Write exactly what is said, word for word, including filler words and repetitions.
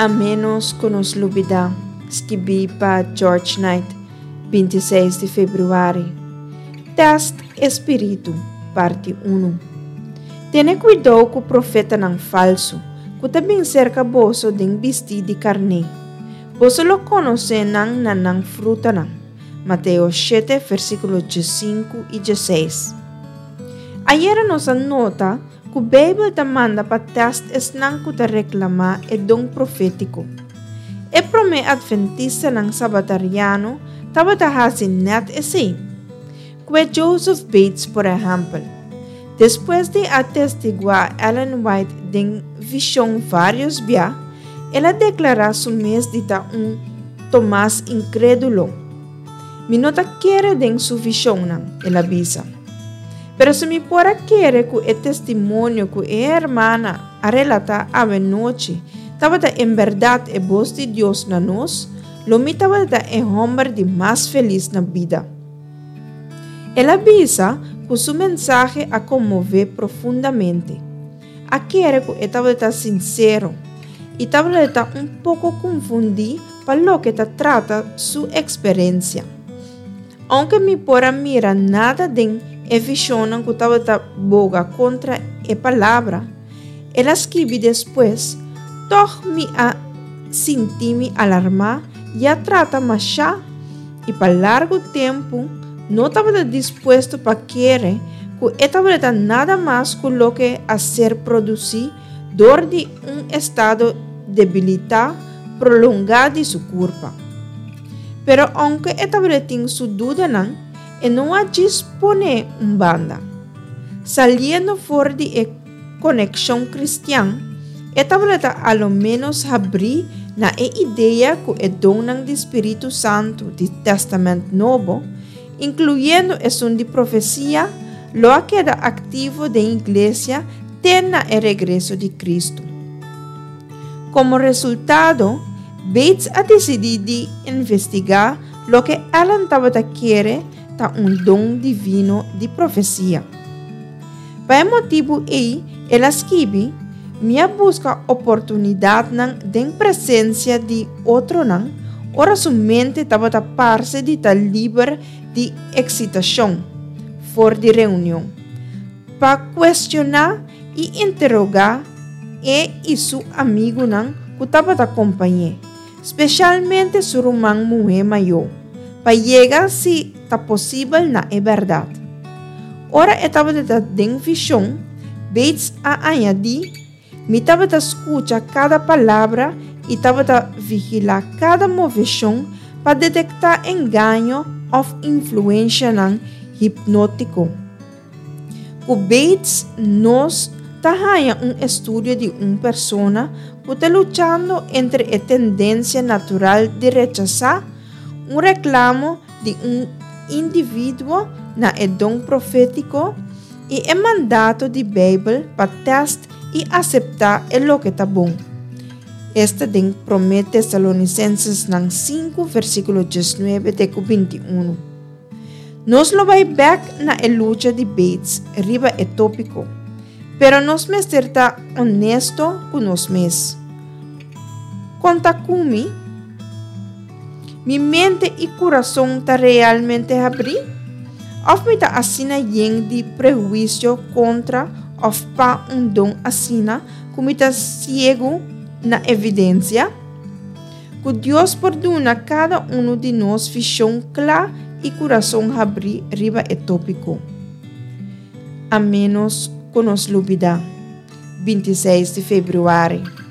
A menos que nos lubida, escrevi para George Knight, vinte e seis de fevereiro. Test Espírito, parte um. Tenha cuidado com o profeta não falso, que também cerca bolso de vestir de carne. Você lo conhece não na não fruta não. Mateus sete, versículos cinco e dezesseis. Ayer nos anota que a Bíblia te manda para test es não que te reclama e dom profético. E prome adventista não sabatariano, estava te hasin net assim. Que Joseph Bates, por exemplo, depois de atestiguar Ellen White de visão vários dias, ela declara su mês de ta um Tomás incrédulo. Mi nota quer de su visão não, ela avisa. Pero se mi pora quer que o testemunho que a hermana a relata a noite, estava em verdade e voz de Deus na nós, lo mi estava em homem de mais feliz na vida. Ela avisa que su mensaje a comover profundamente. A quer que estava sincero e estava um pouco confundido para lo que ta trata su experiência. Aunque mi pora mira nada de e visão que estava boga contra a palavra, ela escreve depois, toch me a sentir-me alarmar e a trata mais e para largo tempo não estava disposto para querer que estava nada mais que o que a ser produzido dor de um estado debilitado prolongado de seu corpo. Pero aunque estava tem sua dúvida não, e não a dispone um banda. Saliendo fora de conexão cristã, estava a lo menos abrir na ideia que é dom do Espírito Santo do Testamento Novo, incluindo o som de profecia, lo que era ativo da igreja tem na regresso de Cristo. Como resultado, Bates a decidido investigar lo que ela estava querendo um dom divino de profecia. Para motivo aí, ela escreve, minha busca oportunidade de presença de outro não, ora somente estava a parte de estar livre de excitação, fora de reunião, para questionar e interrogar e, e seu amigo não, que estava a acompanhar, especialmente seu irmão mulher maior, para chegar se está possível na é verdade. Ora estava de den visão, Bates a añadir, me estava a escutar cada palavra e estava a vigilar cada movição para detectar engano ou influência não hipnótico. O Bates nos tahanha um estudo de uma pessoa que está lutando entre a tendência natural de rechazar um reclamo de um indivíduo na dom profético e o mandato de Bíblia para testar e aceitar o que está bom. Esta den promete Tessalonicenses cinco, versículo dezenove até vinte e um. Nos lo vai back na luta de Bates, riba é tópico, pero nos mesterta honesto com nós mesmos. Conta comigo. Mi mente e coração está realmente abrir? Ou me está assina yen de prejuízo contra ou pa um dom assina como está cego na evidência? Que Deus perdona cada um de nós visão clara e coração abrir riba é tópico. A menos que nos lubida. vinte e seis de fevereiro.